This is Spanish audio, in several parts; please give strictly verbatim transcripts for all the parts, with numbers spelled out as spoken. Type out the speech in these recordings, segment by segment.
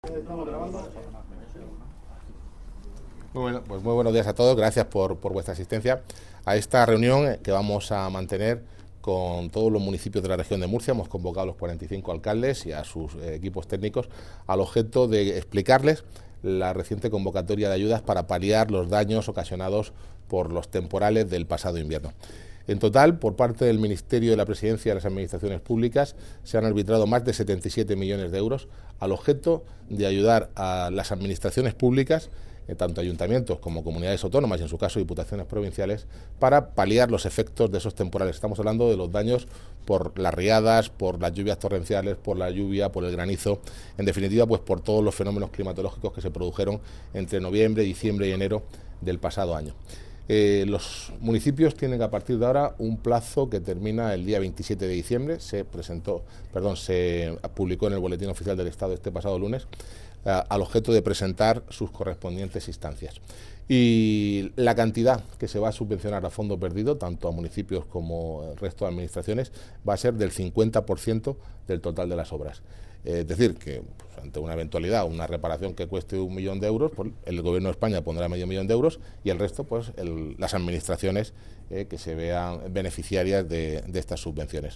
Estamos grabando. Muy bueno, pues muy buenos días a todos, gracias por, por vuestra asistencia a esta reunión que vamos a mantener con todos los municipios de la región de Murcia. Hemos convocado a los cuarenta y cinco alcaldes y a sus eh, equipos técnicos al objeto de explicarles la reciente convocatoria de ayudas para paliar los daños ocasionados por los temporales del pasado invierno. En total, por parte del Ministerio de la Presidencia y de las Administraciones Públicas, se han arbitrado más de setenta y siete millones de euros al objeto de ayudar a las administraciones públicas, eh, tanto ayuntamientos como comunidades autónomas y en su caso diputaciones provinciales, para paliar los efectos de esos temporales. Estamos hablando de los daños por las riadas, por las lluvias torrenciales, por la lluvia, por el granizo, en definitiva, pues por todos los fenómenos climatológicos que se produjeron entre noviembre, diciembre y enero del pasado año. Eh, los municipios tienen a partir de ahora un plazo que termina el día veintisiete de diciembre. Se presentó, perdón, se publicó en el Boletín Oficial del Estado este pasado lunes, eh, al objeto de presentar sus correspondientes instancias. Y la cantidad que se va a subvencionar a fondo perdido, tanto a municipios como al resto de administraciones, va a ser del cincuenta por ciento del total de las obras. Es decir, que pues, ante una eventualidad, una reparación que cueste un millón de euros, pues, el Gobierno de España pondrá medio millón de euros y el resto, pues el, las administraciones eh, que se vean beneficiarias de, de estas subvenciones.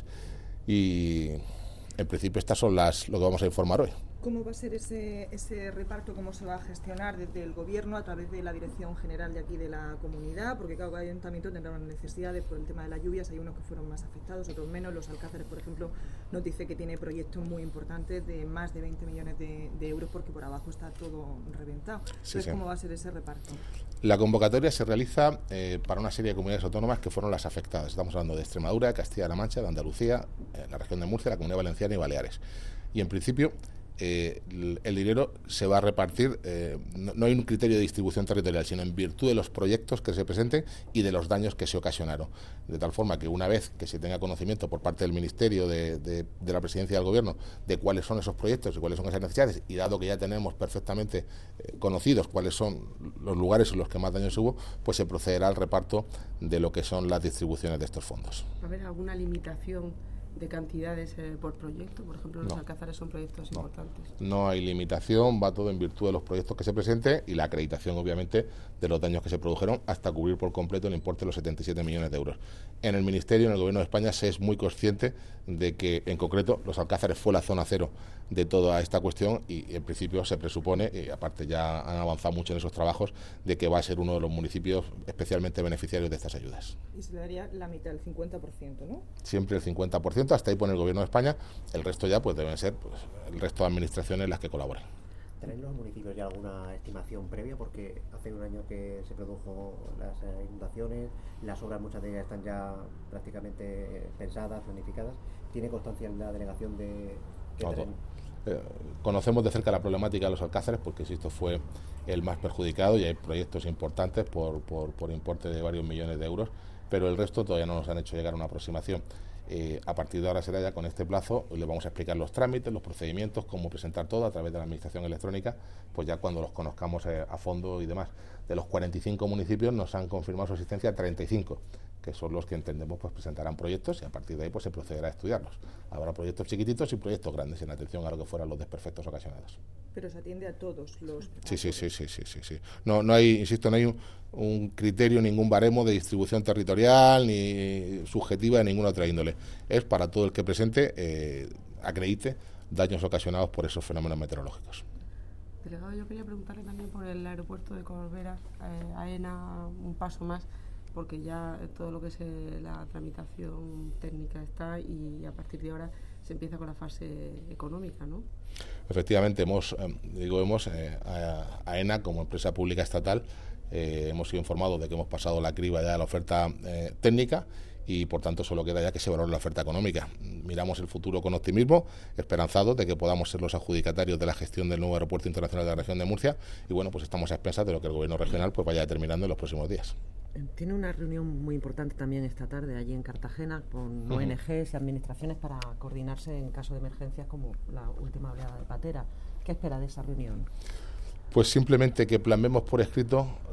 Y en principio estas son las lo que vamos a informar hoy. ¿Cómo va a ser ese, ese reparto? ¿Cómo se va a gestionar desde el Gobierno a través de la Dirección General de aquí de la comunidad? Porque cada ayuntamiento tendrá unas necesidades por el tema de las lluvias. Hay unos que fueron más afectados, otros menos. Los Alcázares, por ejemplo, nos dice que tiene proyectos muy importantes de más de veinte millones de, de euros porque por abajo está todo reventado. Entonces, sí, sí. ¿Cómo va a ser ese reparto? La convocatoria se realiza eh, para una serie de comunidades autónomas que fueron las afectadas. Estamos hablando de Extremadura, Castilla-La Mancha, de Andalucía, eh, la región de Murcia, la Comunidad Valenciana y Baleares. Y en principio Eh, el dinero se va a repartir, eh, no, no hay un criterio de distribución territorial, sino en virtud de los proyectos que se presenten y de los daños que se ocasionaron. De tal forma que una vez que se tenga conocimiento por parte del Ministerio de, de, de la Presidencia del Gobierno de cuáles son esos proyectos y cuáles son esas necesidades, y dado que ya tenemos perfectamente eh, conocidos cuáles son los lugares en los que más daños hubo, pues se procederá al reparto de lo que son las distribuciones de estos fondos. ¿Va a haber alguna limitación de cantidades eh, por proyecto? Por ejemplo, los no. Alcázares son proyectos no. importantes. No hay limitación, va todo en virtud de los proyectos que se presenten y la acreditación, obviamente, de los daños que se produjeron hasta cubrir por completo el importe de los setenta y siete millones de euros. En el Ministerio, en el Gobierno de España, se es muy consciente de que, en concreto, los Alcázares fue la zona cero de toda esta cuestión y, en principio, se presupone, y aparte ya han avanzado mucho en esos trabajos, de que va a ser uno de los municipios especialmente beneficiarios de estas ayudas. Y se le daría la mitad, el cincuenta por ciento, ¿no? Siempre el cincuenta por ciento, hasta ahí pone el Gobierno de España, el resto ya pues deben ser pues, el resto de administraciones las que colaboran. ¿Tenéis los municipios ya alguna estimación previa? Porque hace un año que se produjo las eh, inundaciones, las obras muchas de ellas están ya prácticamente pensadas, planificadas. ¿Tiene constancia en la delegación de qué no, eh, conocemos de cerca la problemática de los Alcázares porque esto fue el más perjudicado y hay proyectos importantes por, por, por importe de varios millones de euros, pero el resto todavía no nos han hecho llegar a una aproximación. Eh, a partir de ahora será ya con este plazo, le vamos a explicar los trámites, los procedimientos, cómo presentar todo a través de la administración electrónica, pues ya cuando los conozcamos eh, a fondo y demás. De los cuarenta y cinco municipios nos han confirmado su asistencia treinta y cinco, que son los que entendemos pues presentarán proyectos y a partir de ahí pues se procederá a estudiarlos. Habrá proyectos chiquititos y proyectos grandes en atención a lo que fueran los desperfectos ocasionados. Pero se atiende a todos los... Sí, sí, sí, sí, sí, sí, sí. No, no hay, insisto, no hay un, un criterio, ningún baremo de distribución territorial ni subjetiva de ninguna otra índole. Es para todo el que presente, eh, acredite daños ocasionados por esos fenómenos meteorológicos. Delegado, yo quería preguntarle también por el aeropuerto de Corbera, eh, AENA, un paso más, porque ya todo lo que es eh, la tramitación técnica está y a partir de ahora se empieza con la fase económica, ¿no? Efectivamente, hemos, eh, digo, hemos, eh, a, AENA como empresa pública estatal, eh, hemos sido informados de que hemos pasado la criba ya de la oferta eh, técnica y por tanto solo queda ya que se valore la oferta económica. Miramos el futuro con optimismo, esperanzados de que podamos ser los adjudicatarios de la gestión del nuevo aeropuerto internacional de la región de Murcia y bueno, pues estamos a expensas de lo que el gobierno regional pues vaya determinando en los próximos días. Tiene una reunión muy importante también esta tarde allí en Cartagena con uh-huh. O N Ges y administraciones para coordinarse en caso de emergencias como la última oleada de Patera. ¿Qué espera de esa reunión? Pues simplemente que plasmemos por escrito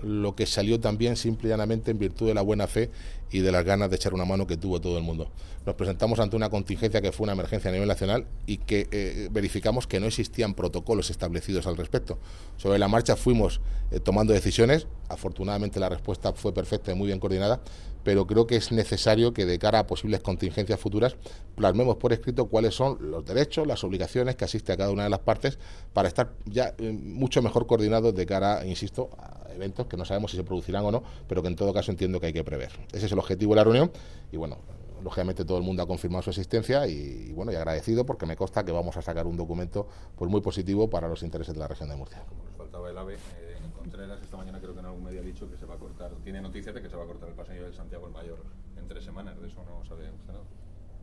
lo que salió también simple y llanamente en virtud de la buena fe y de las ganas de echar una mano que tuvo todo el mundo. Nos presentamos ante una contingencia que fue una emergencia a nivel nacional y que eh, verificamos que no existían protocolos establecidos al respecto. Sobre la marcha fuimos eh, tomando decisiones, afortunadamente la respuesta fue perfecta y muy bien coordinada, pero creo que es necesario que de cara a posibles contingencias futuras plasmemos por escrito cuáles son los derechos, las obligaciones que asiste a cada una de las partes para estar ya eh, mucho mejor coordinados de cara, insisto, a eventos que no sabemos si se producirán o no, pero que en todo caso entiendo que hay que prever. Ese es el objetivo de la reunión y bueno, lógicamente todo el mundo ha confirmado su existencia y, y bueno, y agradecido porque me consta que vamos a sacar un documento pues muy positivo para los intereses de la región de Murcia. Como nos faltaba el AVE, eh, en Contreras esta mañana creo que en algún medio ha dicho que se va a cortar, tiene noticias de que se va a cortar el paso a nivel Santiago el Mayor en tres semanas, de eso no sabe usted nada.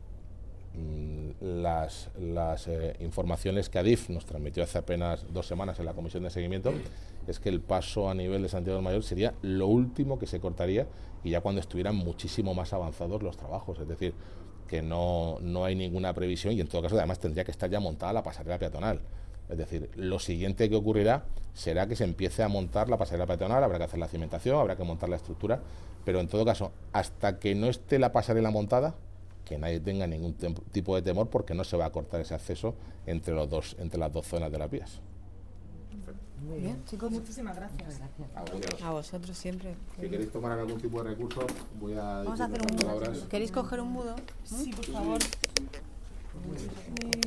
Las, las eh, informaciones que Adif nos transmitió hace apenas dos semanas en la comisión de seguimiento es que el paso a nivel de Santiago del Mayor sería lo último que se cortaría y ya cuando estuvieran muchísimo más avanzados los trabajos, es decir, que no, no hay ninguna previsión y en todo caso además tendría que estar ya montada la pasarela peatonal. Es decir, lo siguiente que ocurrirá será que se empiece a montar la pasarela peatonal, habrá que hacer la cimentación, habrá que montar la estructura, pero en todo caso, hasta que no esté la pasarela montada, que nadie tenga ningún tipo de temor porque no se va a cortar ese acceso entre los dos, entre las dos zonas de las vías. Muy bien, chicos, muchísimas gracias. Gracias. A vosotros. A vosotros siempre. Si queréis tomar algún tipo de recurso, voy a Vamos a decir hacer un unas palabras. mudo. ¿Queréis coger un mudo? Sí, por favor.